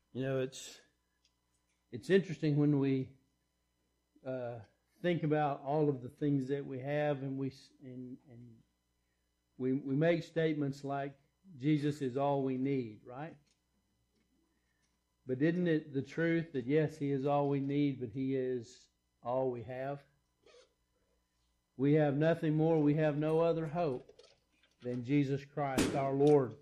You know, it's interesting when we think about all of the things that we have, and we make statements like Jesus is all we need, right? But isn't it the truth that yes, He is all we need, but He is all we have? We have nothing more, we have no other hope than Jesus Christ our Lord.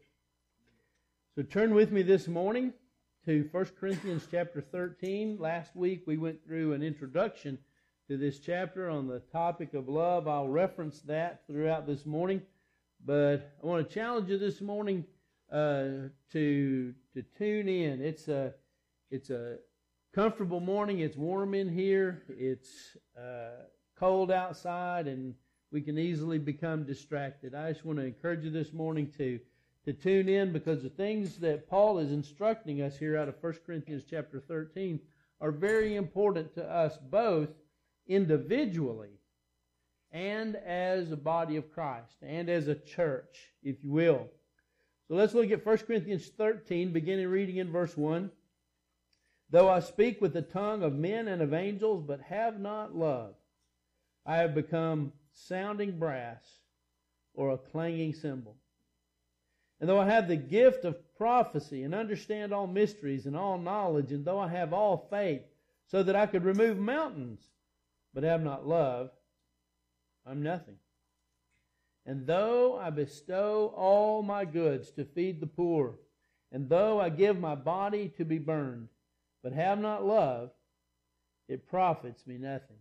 So turn with me this morning to 1 Corinthians chapter 13. Last week we went through an introduction to this chapter on the topic of love. I'll reference that throughout this morning. But I want to challenge you this morning to tune in. It's a comfortable morning. It's warm in here. It's cold outside, and we can easily become distracted. I just want to encourage you this morning to tune in, because the things that Paul is instructing us here out of 1 Corinthians chapter 13 are very important to us both individually and as a body of Christ, and as a church, if you will. So let's look at 1 Corinthians 13, beginning reading in verse 1. Though I speak with the tongue of men and of angels, but have not love, I have become sounding brass or a clanging cymbal. And though I have the gift of prophecy and understand all mysteries and all knowledge, and though I have all faith so that I could remove mountains, but have not love, I'm nothing. And though I bestow all my goods to feed the poor, and though I give my body to be burned, but have not love, it profits me nothing.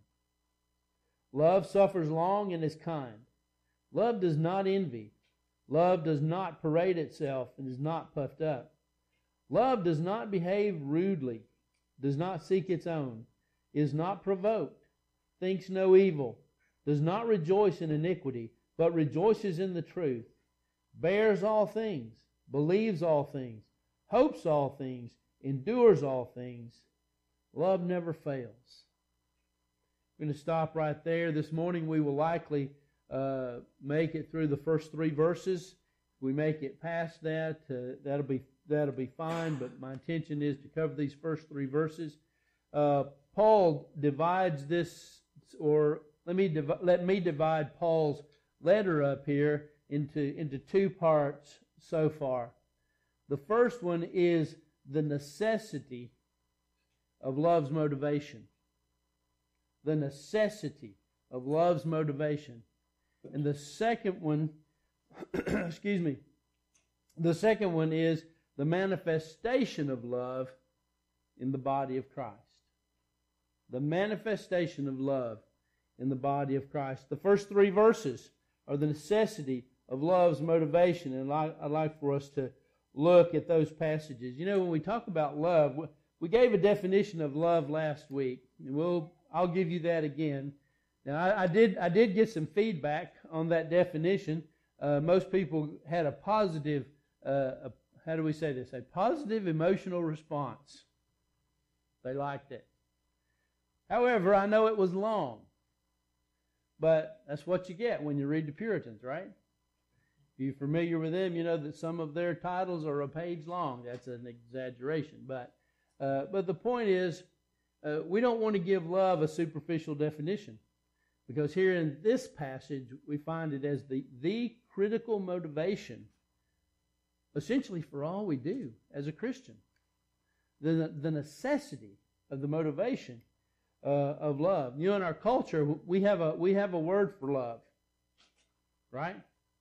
Love suffers long and is kind. Love does not envy. Love does not parade itself and is not puffed up. Love does not behave rudely, does not seek its own, is not provoked, thinks no evil, does not rejoice in iniquity, but rejoices in the truth, bears all things, believes all things, hopes all things, endures all things. Love never fails. I'm going to stop right there. This morning we will likely make it through the first 3 verses. If we make it past that, that'll be fine, but my intention is to cover these first 3 verses. Paul divides this, or let me divide Paul's letter up here into 2 parts so far. The first one is the necessity of love's motivation. The necessity of love's motivation. And the second one, the second one is the manifestation of love in the body of Christ. The manifestation of love in the body of Christ. The first 3 verses are the necessity of love's motivation, and I'd like for us to look at those passages. You know, when we talk about love, we gave a definition of love last week, and I'll give you that again. Now, I did get some feedback on that definition. Most people had a positive, how do we say this? A positive emotional response. They liked it. However, I know it was long. But that's what you get when you read the Puritans, right? If you're familiar with them, you know that some of their titles are a page long. That's an exaggeration. But the point is, we don't want to give love a superficial definition. Because here in this passage, we find it as the critical motivation, essentially for all we do as a Christian. The necessity of the motivation of love. You know, in our culture, we have a word for love, right?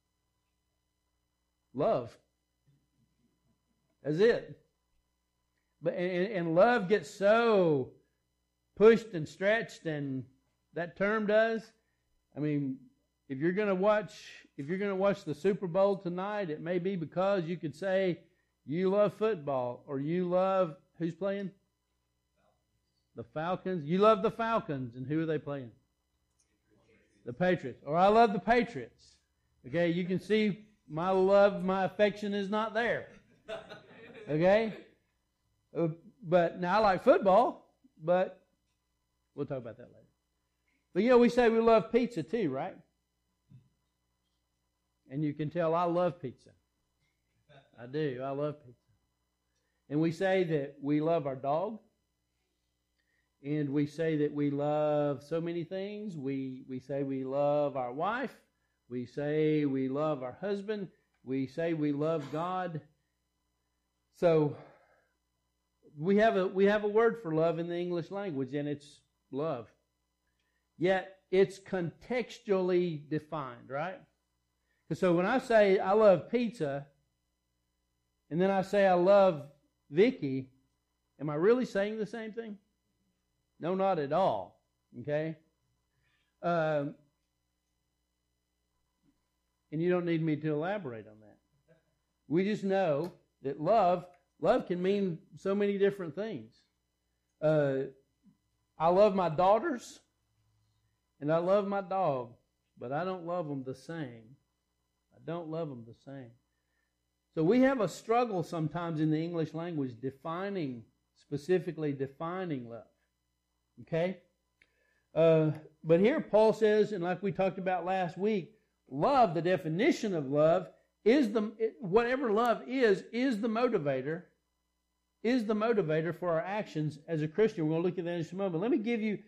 Love. That's it. But and love gets so pushed and stretched, and that term does. I mean, if you're going to watch the Super Bowl tonight, it may be because you could say you love football, or you love, who's playing? The Falcons. You love the Falcons, and who are they playing? The Patriots. Or I love the Patriots. Okay, you can see my love, my affection is not there. Okay? But now I like football, but we'll talk about that later. But you know, we say we love pizza too, right? And you can tell I love pizza. I do. I love pizza. And we say that we love our dog. And we say that we love so many things. We say we love our wife. We say we love our husband. We say we love God. So we have a word for love in the English language, and it's love. Yet it's contextually defined, right? So when I say I love pizza, and then I say I love Vicky, am I really saying the same thing? No, not at all. Okay? And you don't need me to elaborate on that. We just know that love can mean so many different things. I love my daughters, and I love my dog, but I don't love them the same. I don't love them the same. So we have a struggle sometimes in the English language specifically defining love. Okay? But here Paul says, and like we talked about last week, love, the definition of love, whatever love is the motivator for our actions as a Christian. We're going to look at that in just a moment. Let me give you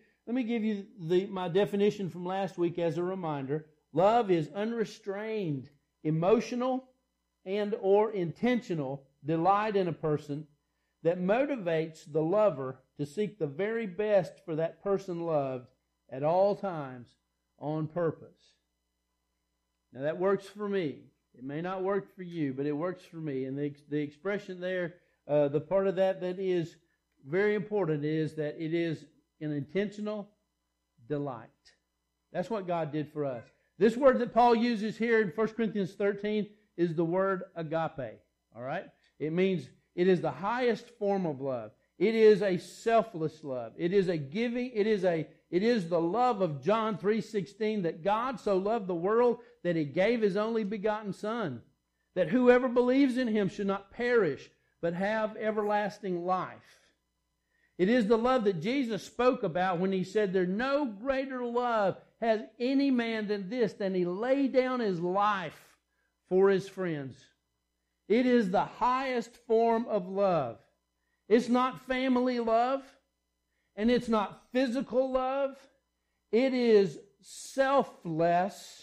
my definition from last week as a reminder. Love is unrestrained, emotional, and or intentional delight in a person that motivates the lover to seek the very best for that person loved at all times on purpose. Now that works for me. It may not work for you, but it works for me. And the expression there, the part of that is very important is that it is an intentional delight. That's what God did for us. This word that Paul uses here in 1 Corinthians 13 is the word agape. All right? It means it is the highest form of love. It is a selfless love. It is a giving. It is the love of John 3:16, that God so loved the world that He gave His only begotten Son, that whoever believes in Him should not perish, but have everlasting life. It is the love that Jesus spoke about when He said, "There's no greater love has any man than this, than he lay down his life for his friends." It is the highest form of love. It's not family love, and it's not physical love. It is selfless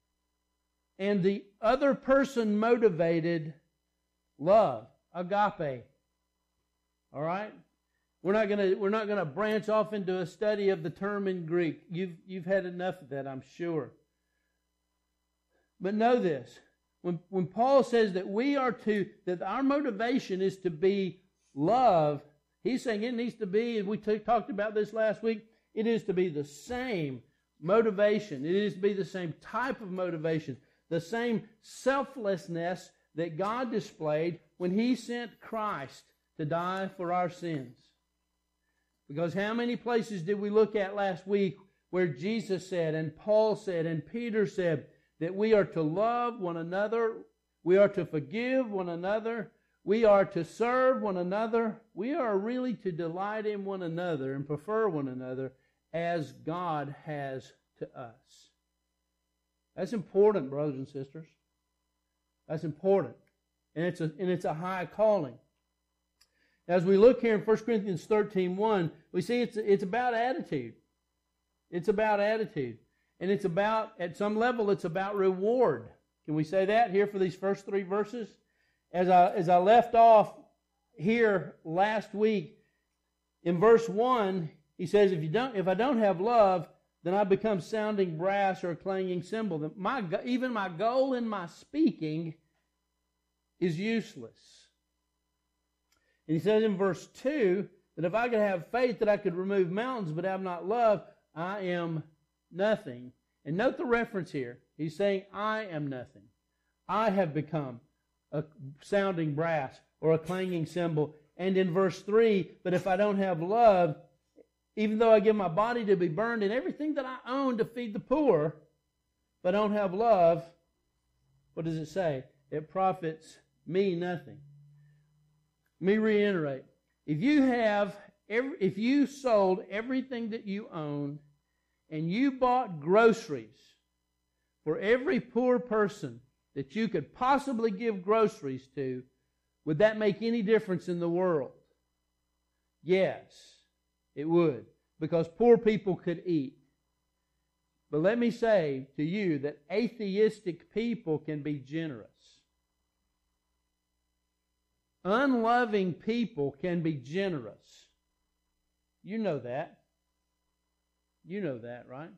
and the other person motivated love, agape. All right? We're not going to branch off into a study of the term in Greek. You've had enough of that, I'm sure. But know this. When Paul says that our motivation is to be love, he's saying it needs to be, and we talked about this last week, it is to be the same motivation. It is to be the same type of motivation, the same selflessness that God displayed when He sent Christ to die for our sins. Because how many places did we look at last week where Jesus said, and Paul said, and Peter said, that we are to love one another, we are to forgive one another, we are to serve one another, we are really to delight in one another and prefer one another as God has to us. That's important, brothers and sisters. That's important. And it's a high calling. As we look here in 1 Corinthians 13:1, we see it's about attitude. It's about attitude. And it's about, at some level, it's about reward. Can we say that here for these first 3 verses? As I left off here last week, in verse 1, he says, if I don't have love, then I become sounding brass or a clanging cymbal. Even my goal in my speaking is useless. And he says in verse 2 that if I could have faith that I could remove mountains but have not love, I am nothing. And note the reference here. He's saying, I am nothing. I have become a sounding brass or a clanging cymbal. And in verse 3, but if I don't have love, even though I give my body to be burned and everything that I own to feed the poor, if I don't have love, what does it say? It profits me nothing. Let me reiterate. If you sold everything that you own and you bought groceries for every poor person that you could possibly give groceries to, Would that make any difference in the world? Yes, it would. Because poor people could eat. But let me say to you that atheistic people can be generous. Unloving people can be generous. You know that. You know that, right?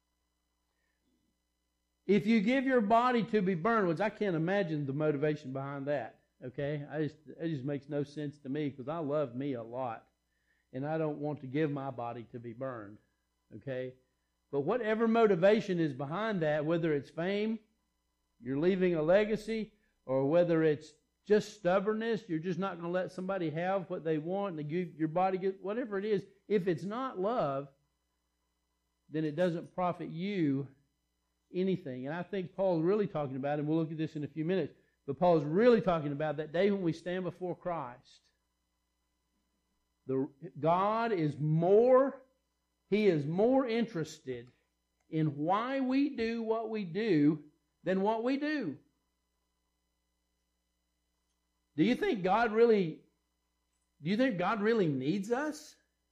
If you give your body to be burned, which I can't imagine the motivation behind that, okay? It just makes no sense to me because I love me a lot. And I don't want to give my body to be burned, okay? But whatever motivation is behind that, whether it's fame, you're leaving a legacy, or whether it's just stubbornness, you're just not going to let somebody have what they want, and your body get whatever it is. If it's not love, then it doesn't profit you anything. And I think Paul's really talking about, and we'll look at this in a few minutes, but Paul's really talking about that day when we stand before Christ. God is more, He is more interested in why we do what we do than what we do. Do you think God really needs us?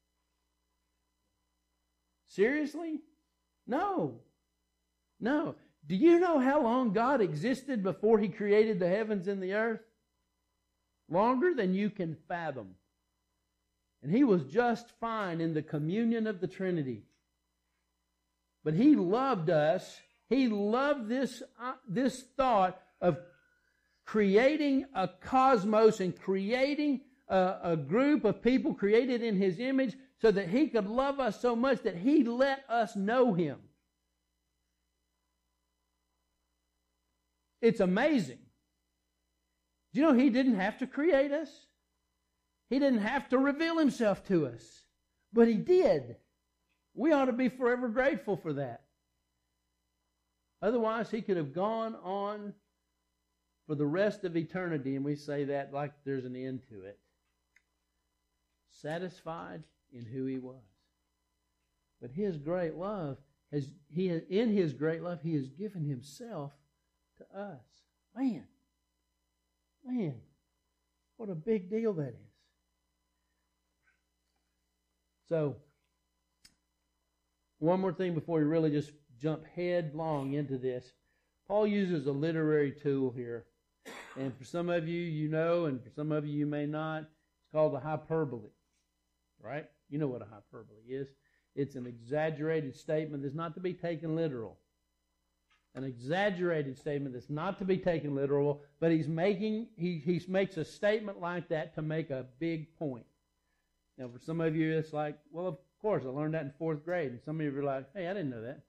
Seriously? No. No. Do you know how long God existed before He created the heavens and the earth? Longer than you can fathom. And He was just fine in the communion of the Trinity. But He loved us. He loved this thought of creating a cosmos and creating a group of people created in His image so that He could love us so much that He let us know Him. It's amazing. Do you know He didn't have to create us? He didn't have to reveal Himself to us. But He did. We ought to be forever grateful for that. Otherwise, He could have gone on for the rest of eternity, and we say that like there's an end to it. Satisfied in who He was. But His great love, in His great love, He has given Himself to us. Man, what a big deal that is. So, one more thing before we really just jump headlong into this. Paul uses a literary tool here. And for some of you, you know, and for some of you, you may not. It's called a hyperbole. Right? You know what a hyperbole is. It's an exaggerated statement that's not to be taken literal. An exaggerated statement that's not to be taken literal, but he makes a statement like that to make a big point. Now, for some of you, it's like, well, of course, I learned that in 4th grade. And some of you are like, hey, I didn't know that.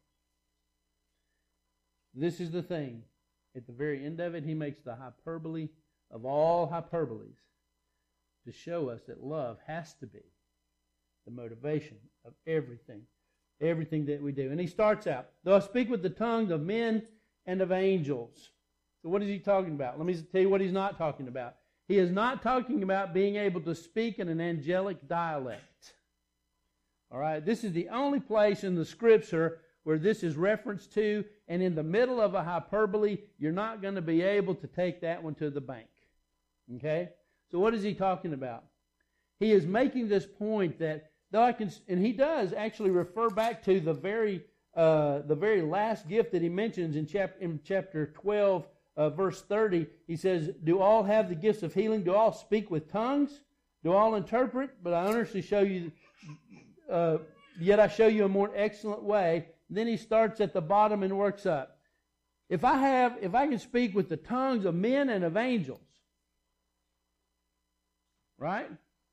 This is the thing. At the very end of it, he makes the hyperbole of all hyperboles to show us that love has to be the motivation of everything that we do. And he starts out, though I speak with the tongues of men and of angels. So what is he talking about? Let me tell you what he's not talking about. He is not talking about being able to speak in an angelic dialect. All right, this is the only place in the Scripture where this is referenced to, and in the middle of a hyperbole, you're not going to be able to take that one to the bank. Okay? So what is he talking about? He is making this point that, though I can, and he does actually refer back to the very last gift that he mentions in chapter 12, verse 30. He says, do all have the gifts of healing? Do all speak with tongues? Do all interpret? But I earnestly show you, yet I show you a more excellent way. Then he starts at the bottom and works up. If I can speak with the tongues of men and of angels, right?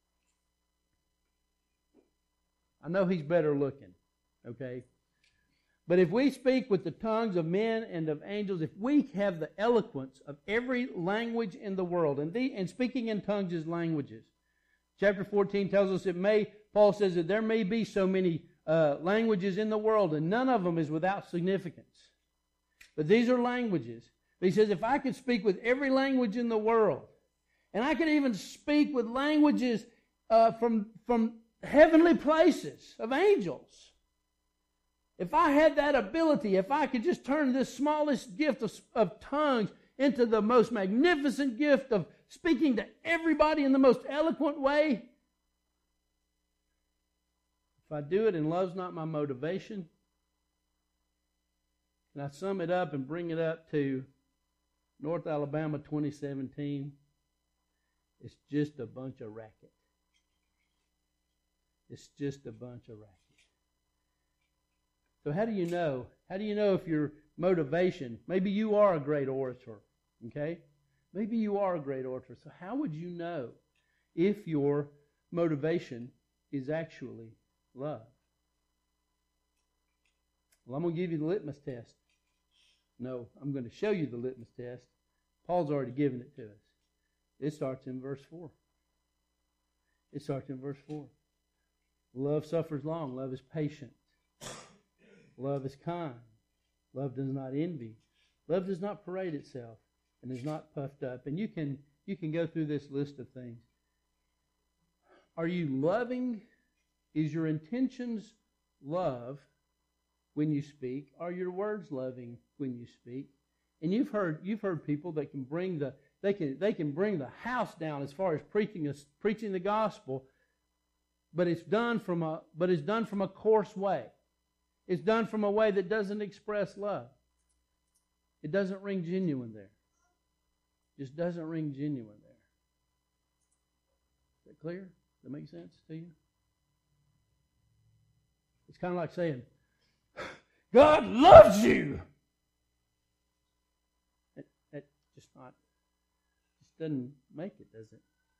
I know he's better looking, okay? But if we speak with the tongues of men and of angels, if we have the eloquence of every language in the world, and speaking in tongues is languages. Chapter 14 tells us Paul says that there may be so many languages in the world, and none of them is without significance. But these are languages. But he says, if I could speak with every language in the world, and I could even speak with languages from heavenly places of angels, if I had that ability, if I could just turn this smallest gift of tongues into the most magnificent gift of speaking to everybody in the most eloquent way, if I do it and love's not my motivation, and I sum it up and bring it up to North Alabama 2017, it's just a bunch of racket. It's just a bunch of racket. So how do you know? How do you know if your motivation, maybe you are a great orator, okay? Maybe you are a great orator. So how would you know if your motivation is actually love? Well, I'm going to give you the litmus test. No, I'm going to show you the litmus test. Paul's already given it to us. It starts in verse 4. It starts in verse 4. Love suffers long. Love is patient. Love is kind. Love does not envy. Love does not parade itself and is not puffed up. And you can go through this list of things. Are you loving? Is your intentions love when you speak? Are your words loving when you speak? And you've heard people that can bring the house down as far as preaching the gospel, but it's done from a coarse way. It's done from a way that doesn't express love. It doesn't ring genuine there. Just doesn't ring genuine there. Is that clear? Does that make sense to you? It's kind of like saying, God loves you. That just doesn't make it, does it?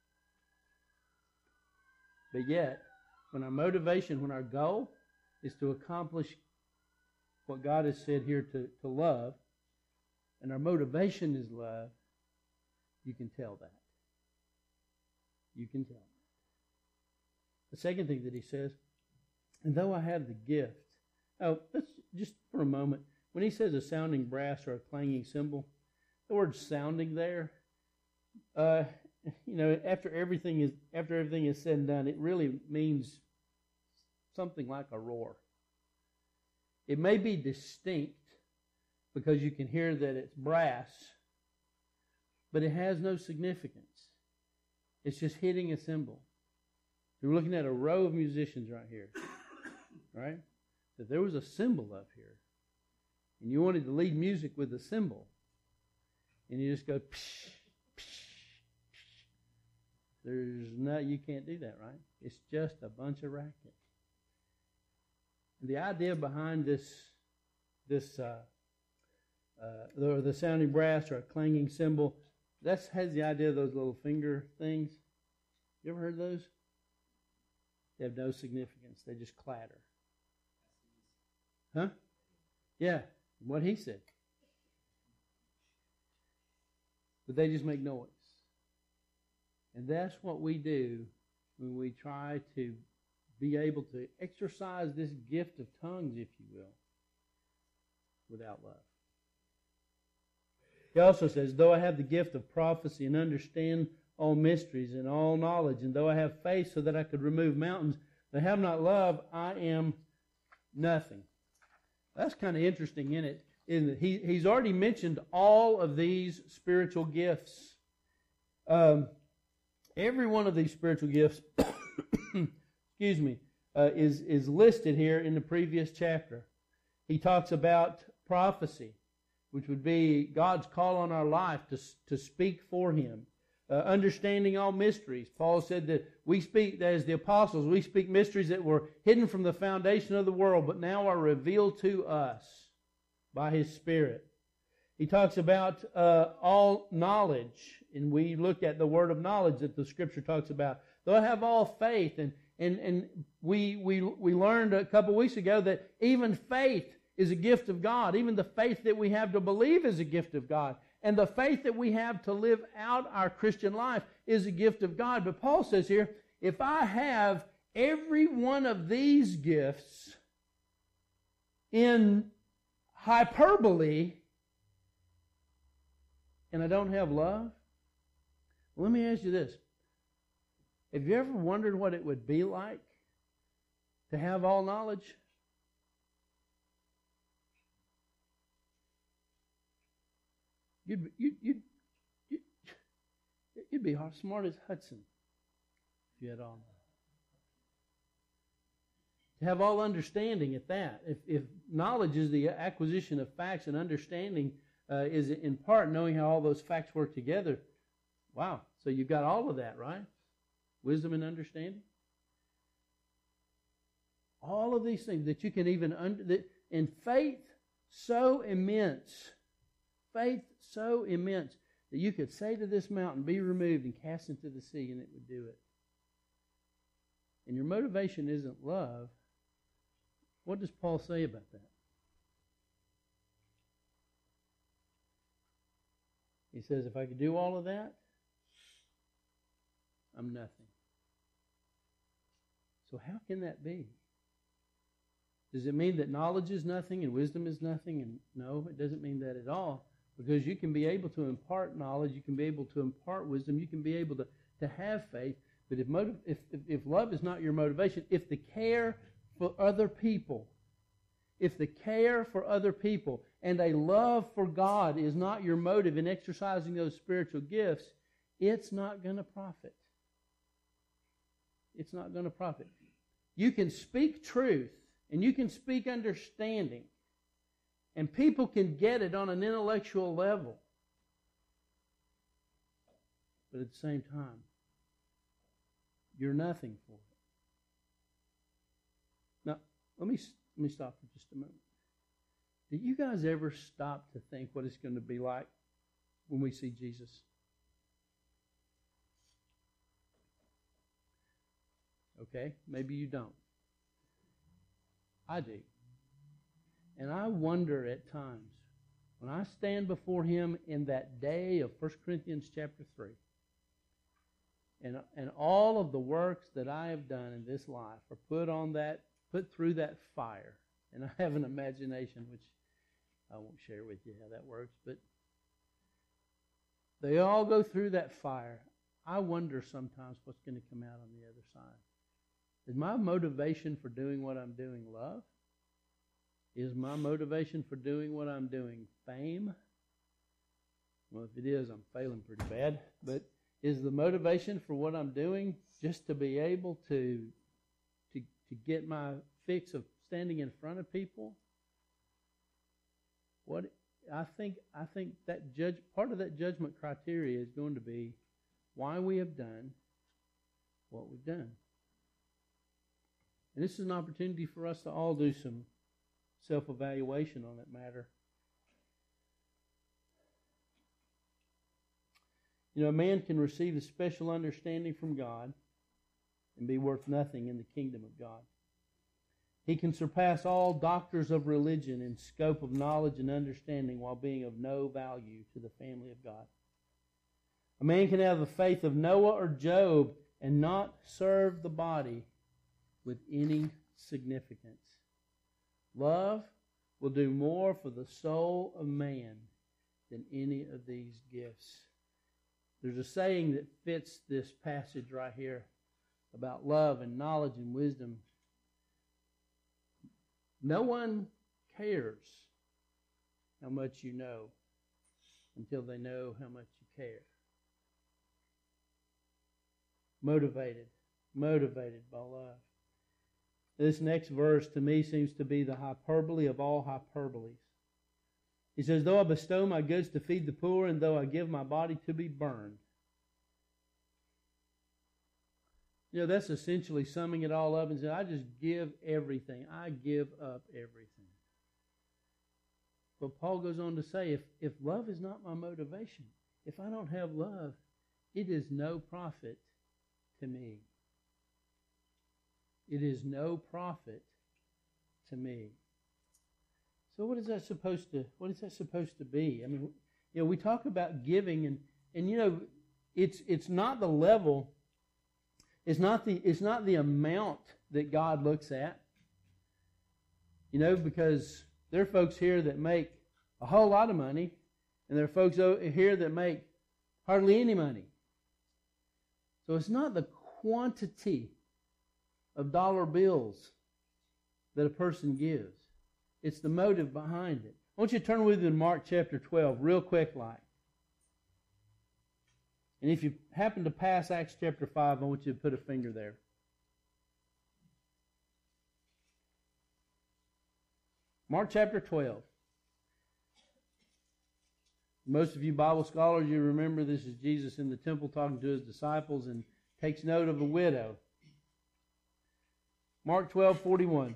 But yet, when our motivation, when our goal is to accomplish what God has said here to love, and our motivation is love, you can tell that. You can tell. The second thing that he says, and though I have the gift. Oh, let's just for a moment. When he says a sounding brass or a clanging cymbal, the word sounding there, after everything is said and done, it really means something like a roar. It may be distinct because you can hear that it's brass, but it has no significance. It's just hitting a cymbal. We're looking at a row of musicians right here, right? If there was a cymbal up here, and you wanted to lead music with a cymbal, and you just go, psh, psh, psh, you can't do that, right? It's just a bunch of racket. And the idea behind the sounding brass or a clanging cymbal, that has the idea of those little finger things. You ever heard those? They have no significance. They just clatter. Huh? Yeah, what he said. But they just make noise. And that's what we do when we try to be able to exercise this gift of tongues, if you will, without love. He also says, though I have the gift of prophecy and understand all mysteries and all knowledge, and though I have faith so that I could remove mountains, but have not love, I am nothing. That's kind of interesting, isn't it? He's already mentioned all of these spiritual gifts. Every one of these spiritual gifts, is listed here in the previous chapter. He talks about prophecy, which would be God's call on our life to speak for Him. Understanding all mysteries. Paul said that we speak, as the apostles, we speak mysteries that were hidden from the foundation of the world, but now are revealed to us by His Spirit. He talks about all knowledge, and we looked at the word of knowledge that the Scripture talks about. Though I have all faith, and we learned a couple weeks ago that even faith is a gift of God. Even the faith that we have to believe is a gift of God. And the faith that we have to live out our Christian life is a gift of God. But Paul says here, if I have every one of these gifts in hyperbole and I don't have love, well, let me ask you this. Have you ever wondered what it would be like to have all knowledge? You'd be smart as Hudson if you had all that. To have all understanding at that. If knowledge is the acquisition of facts and understanding is in part knowing how all those facts work together, wow. So you've got all of that, right? Wisdom and understanding. All of these things that you can even and faith so immense that you could say to this mountain, be removed and cast into the sea, and it would do it. And your motivation isn't love. What does Paul say about that? He says, if I could do all of that, I'm nothing. So how can that be? Does it mean that knowledge is nothing and wisdom is nothing? And no, it doesn't mean that at all. Because you can be able to impart knowledge, you can be able to impart wisdom, you can be able to have faith. But if love is not your motivation, if the care for other people, and a love for God is not your motive in exercising those spiritual gifts, it's not going to profit. It's not going to profit. You can speak truth and you can speak understanding, and people can get it on an intellectual level. But at the same time, you're nothing for it. Now, let me stop for just a moment. Do you guys ever stop to think what it's going to be like when we see Jesus? Okay, maybe you don't. I do. And I wonder at times, when I stand before Him in that day of 1 Corinthians chapter 3, and all of the works that I have done in this life are put through that fire. And I have an imagination, which I won't share with you how that works, but they all go through that fire. I wonder sometimes what's going to come out on the other side. Is my motivation for doing what I'm doing love? Is my motivation for doing what I'm doing fame? Well, if it is, I'm failing pretty bad. But is the motivation for what I'm doing just to be able to get my fix of standing in front of people? What I think that part of that judgment criteria is going to be why we have done what we've done. And this is an opportunity for us to all do some self-evaluation on that matter. You know, a man can receive a special understanding from God and be worth nothing in the kingdom of God. He can surpass all doctors of religion in scope of knowledge and understanding while being of no value to the family of God. A man can have the faith of Noah or Job and not serve the body with any significance. Love will do more for the soul of man than any of these gifts. There's a saying that fits this passage right here about love and knowledge and wisdom. No one cares how much you know until they know how much you care. Motivated by love. This next verse to me seems to be the hyperbole of all hyperboles. He says, though I bestow my goods to feed the poor, and though I give my body to be burned. You know, that's essentially summing it all up and saying, I just give everything. I give up everything. But Paul goes on to say, if love is not my motivation, if I don't have love, it is no profit to me. It is no profit to me. So what is that supposed to be? I mean, you know, we talk about giving and you know, it's not the level, it's not the amount that God looks at. You know, because there are folks here that make a whole lot of money, and there are folks here that make hardly any money. So it's not the quantity of dollar bills that a person gives. It's the motive behind it. I want you to turn with me to Mark chapter 12 real quick like. And if you happen to pass Acts chapter 5, I want you to put a finger there. Mark chapter 12. Most of you Bible scholars, you remember this is Jesus in the temple talking to his disciples and takes note of a widow. Mark 12:41.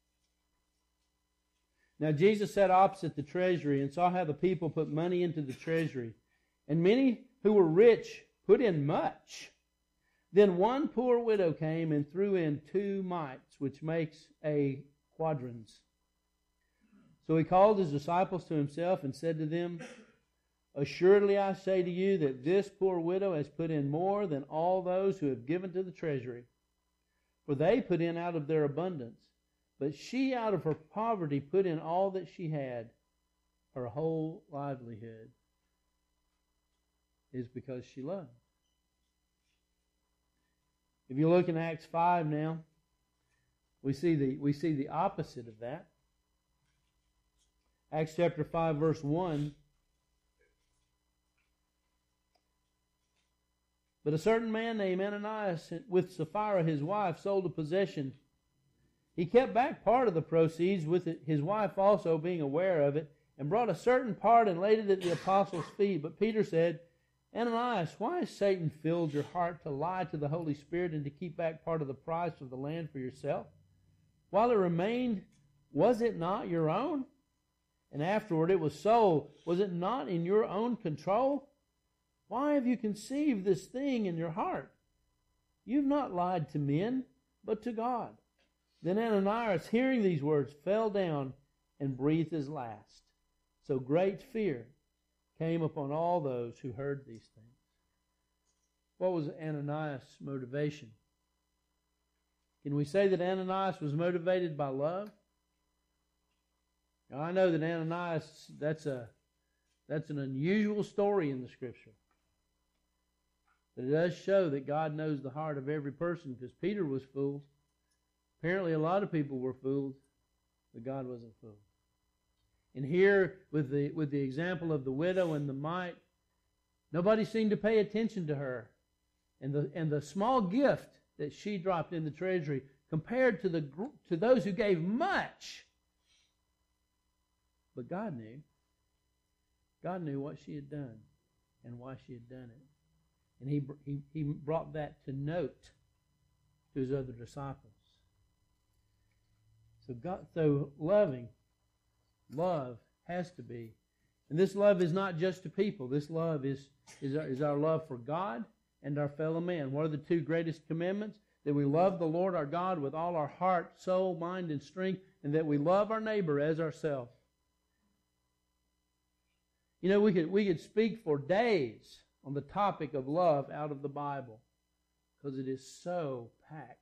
Now Jesus sat opposite the treasury and saw how the people put money into the treasury. And many who were rich put in much. Then one poor widow came and threw in 2 mites, which makes a quadrans. So he called his disciples to himself and said to them, Assuredly I say to you that this poor widow has put in more than all those who have given to the treasury. For they put in out of their abundance, but she out of her poverty put in all that she had. Her whole livelihood is because she loved. If you look in Acts 5 now, we see the opposite of that. Acts chapter 5 verse 1. But a certain man named Ananias with Sapphira his wife sold a possession. He kept back part of the proceeds with it, his wife also being aware of it, and brought a certain part and laid it at the apostles' feet. But Peter said, Ananias, why has Satan filled your heart to lie to the Holy Spirit and to keep back part of the price of the land for yourself? While it remained, was it not your own? And afterward it was sold. Was it not in your own control? Why have you conceived this thing in your heart? You've not lied to men, but to God. Then Ananias, hearing these words, fell down and breathed his last. So great fear came upon all those who heard these things. What was Ananias' motivation? Can we say that Ananias was motivated by love? Now, I know that Ananias, that's an unusual story in the Scripture. But it does show that God knows the heart of every person, because Peter was fooled. Apparently a lot of people were fooled, but God wasn't fooled. And here, with the example of the widow and the mite, nobody seemed to pay attention to her. And the small gift that she dropped in the treasury compared to those who gave much. But God knew. God knew what she had done and why she had done it. And he brought that to note to his other disciples. So love has to be. And this love is not just to people. This love is our love for God and our fellow man. What are the 2 greatest commandments? That we love the Lord our God with all our heart, soul, mind, and strength, and that we love our neighbor as ourselves. You know, we could speak for days on the topic of love out of the Bible, because it is so packed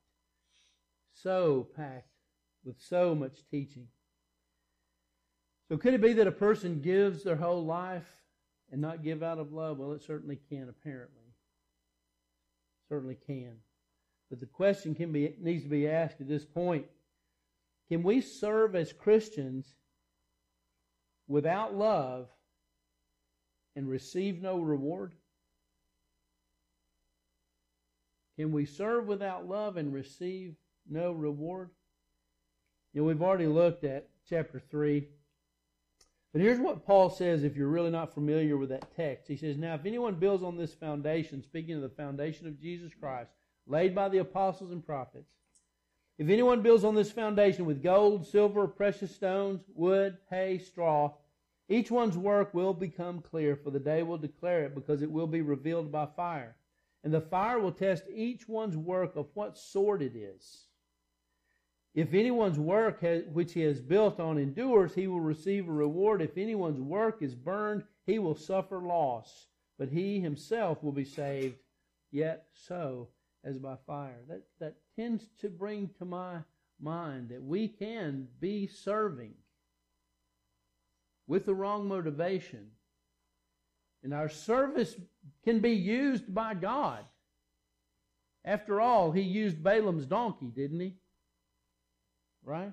with so much teaching. So could it be that a person gives their whole life and not give out of love? Well, it certainly can, apparently. Certainly can. But the question needs to be asked at this point. Can we serve as Christians without love and receive no reward? Can we serve without love and receive no reward? You know, we've already looked at chapter 3. But here's what Paul says if you're really not familiar with that text. He says, Now if anyone builds on this foundation, speaking of the foundation of Jesus Christ, laid by the apostles and prophets, if anyone builds on this foundation with gold, silver, precious stones, wood, hay, straw, each one's work will become clear, for the day will declare it, because it will be revealed by fire. And the fire will test each one's work of what sort it is. If anyone's work which he has built on endures, he will receive a reward. If anyone's work is burned, he will suffer loss. But he himself will be saved, yet so as by fire. That tends to bring to my mind that we can be serving with the wrong motivation. And our service can be used by God. After all, He used Balaam's donkey, didn't He? Right?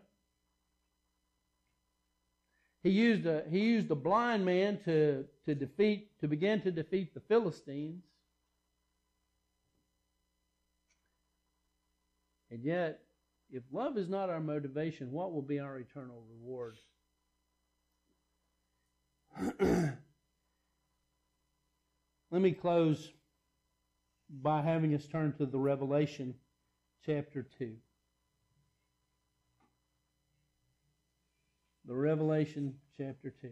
He used a blind man to begin to defeat the Philistines. And yet, if love is not our motivation, what will be our eternal reward? Let me close by having us turn to the Revelation chapter 2. The Revelation chapter 2.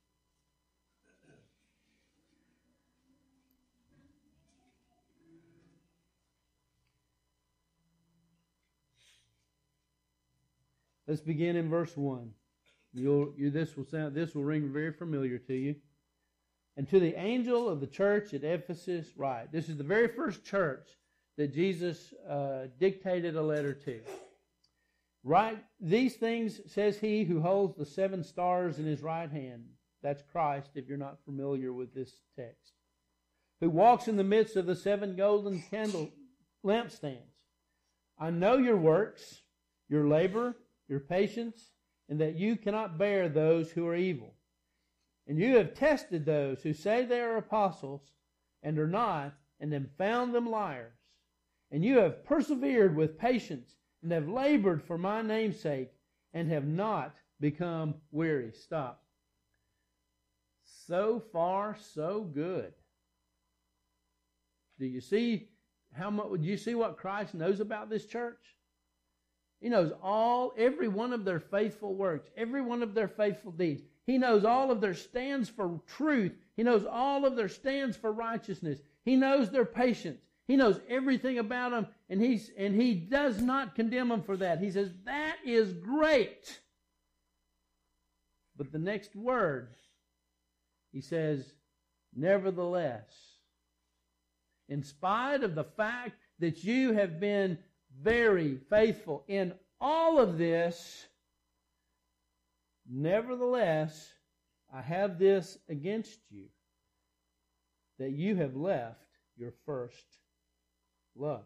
Let's begin in verse 1. This will ring very familiar to you. And to the angel of the church at Ephesus write. This is the very first church that Jesus dictated a letter to. Write these things, says he who holds the 7 stars in his right hand. That's Christ, if you're not familiar with this text. Who walks in the midst of the 7 golden candle lampstands. I know your works, your labor, your patience, and that you cannot bear those who are evil. And you have tested those who say they are apostles and are not, and have found them liars. And you have persevered with patience and have labored for my name's sake and have not become weary. Stop. So far, so good. Do you see what Christ knows about this church? He knows every one of their faithful works, every one of their faithful deeds. He knows all of their stands for truth. He knows all of their stands for righteousness. He knows their patience. He knows everything about them, and he does not condemn them for that. He says, that is great. But the next word, he says, nevertheless, in spite of the fact that you have been very faithful in all of this, nevertheless, I have this against you, that you have left your first love.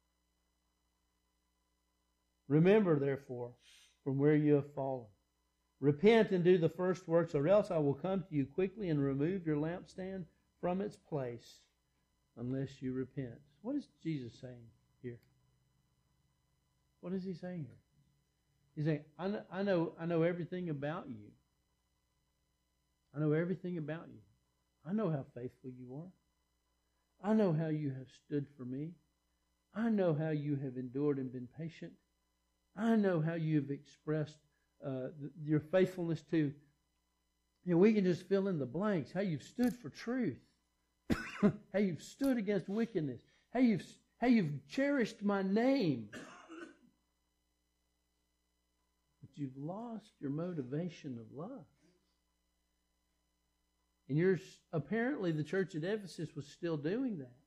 Remember, therefore, from where you have fallen. Repent and do the first works, or else I will come to you quickly and remove your lampstand from its place, unless you repent. What is Jesus saying here? What is he saying here? He's saying, I know everything about you. I know everything about you. I know how faithful you are. I know how you have stood for me. I know how you have endured and been patient. I know how you've expressed your faithfulness to, we can just fill in the blanks. How you've stood for truth. How you've stood against wickedness. How you've cherished my name. But you've lost your motivation of love. And apparently the church at Ephesus was still doing that.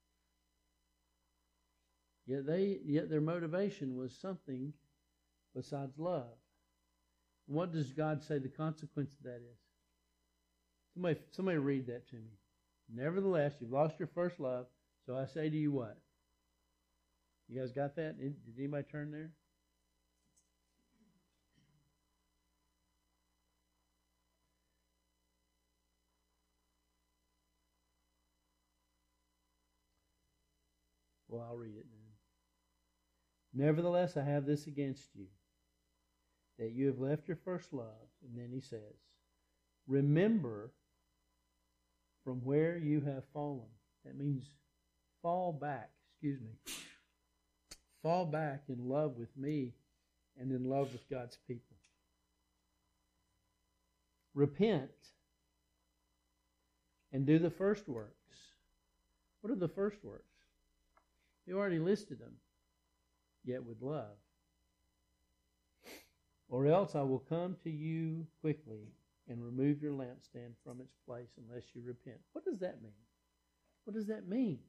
Yet their motivation was something besides love. And what does God say the consequence of that is? Somebody read that to me. Nevertheless, you've lost your first love, so I say to you what? You guys got that? Did anybody turn there? Well, I'll read it then. Nevertheless, I have this against you, that you have left your first love. And then he says, remember from where you have fallen. That means fall back, Fall back in love with me and in love with God's people. Repent and do the first works. What are the first works? You already listed them, yet with love. Or else I will come to you quickly and remove your lampstand from its place unless you repent. What does that mean? What does that mean?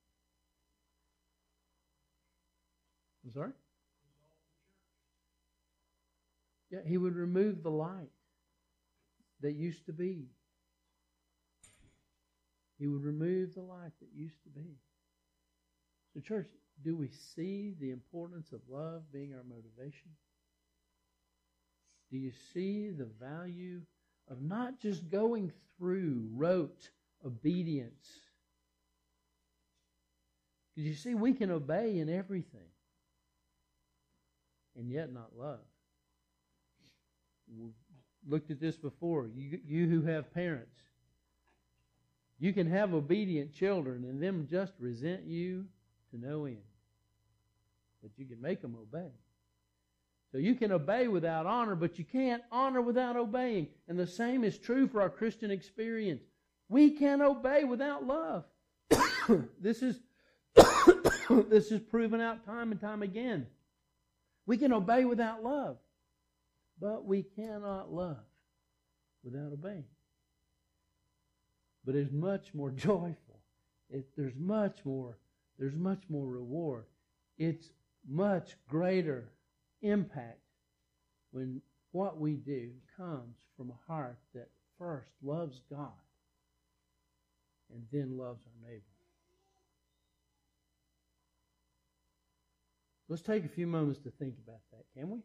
I'm sorry? Yeah, he would remove the light that used to be. He would remove the light that used to be. So, church, do we see the importance of love being our motivation? Do you see the value of not just going through rote obedience? Because you see, we can obey in everything. and yet not love. We've looked at this before. You who have parents, you can have obedient children and them just resent you to no end. But you can make them obey. So you can obey without honor, but you can't honor without obeying. And the same is true for our Christian experience. We can obey without love. This is proven out time and time again. We can obey without love, but we cannot love without obeying. But it's much more joyful. There's much more reward. It's much greater impact when what we do comes from a heart that first loves God and then loves our neighbor. Let's take a few moments to think about that, can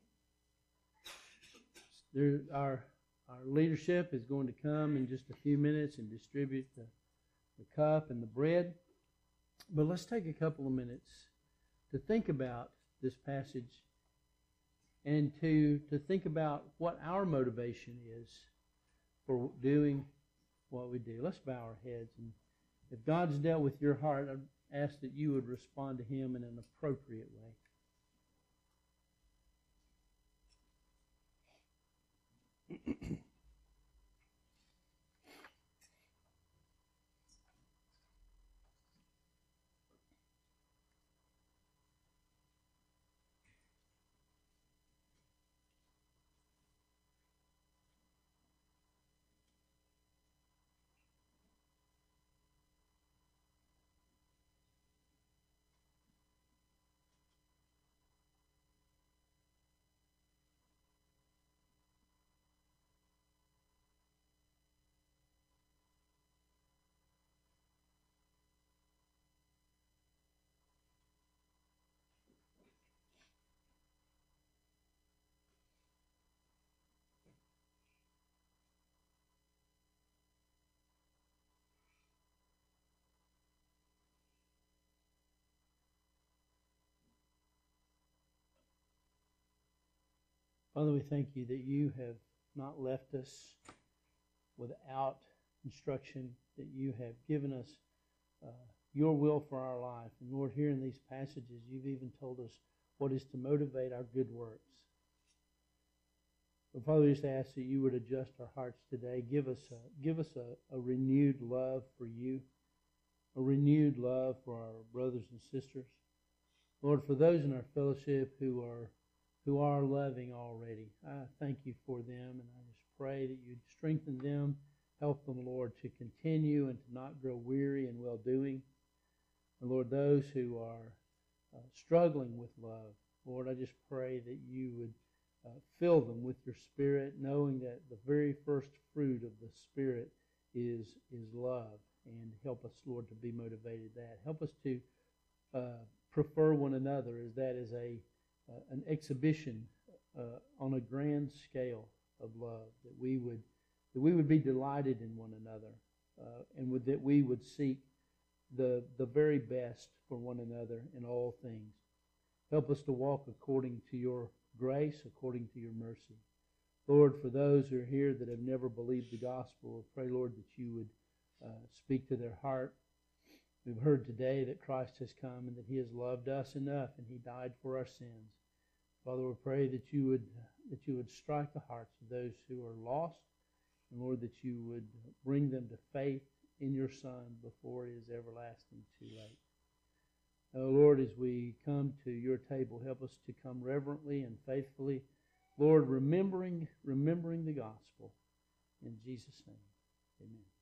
we? Our leadership is going to come in just a few minutes and distribute the cup and the bread. But let's take a couple of minutes to think about this passage and to think about what our motivation is for doing what we do. Let's bow our heads. And if God's dealt with your heart, I'd ask that you would respond to Him in an appropriate way. Father, we thank you that you have not left us without instruction, that you have given us your will for our life. And Lord, here in these passages, you've even told us what is to motivate our good works. But Father, we just ask that you would adjust our hearts today. Give us a renewed love for you, a renewed love for our brothers and sisters. Lord, for those in our fellowship who are loving already, I thank you for them, and I just pray that you'd strengthen them, help them, Lord, to continue and to not grow weary in well-doing. And Lord, those who are struggling with love, Lord, I just pray that you would fill them with your Spirit, knowing that the very first fruit of the Spirit is love, and help us, Lord, to be motivated that. Help us to prefer one another, as that is an exhibition on a grand scale of love, that we would be delighted in one another, and that we would seek the very best for one another in all things. Help us to walk according to your grace, according to your mercy. Lord, for those who are here that have never believed the gospel, I pray, Lord, that you would speak to their heart. We've heard today that Christ has come and that he has loved us enough and he died for our sins. Father, we pray that you would strike the hearts of those who are lost, and Lord, that you would bring them to faith in your Son before it is everlasting too late. Oh, Lord, as we come to your table, help us to come reverently and faithfully, Lord, remembering the gospel. In Jesus' name, amen.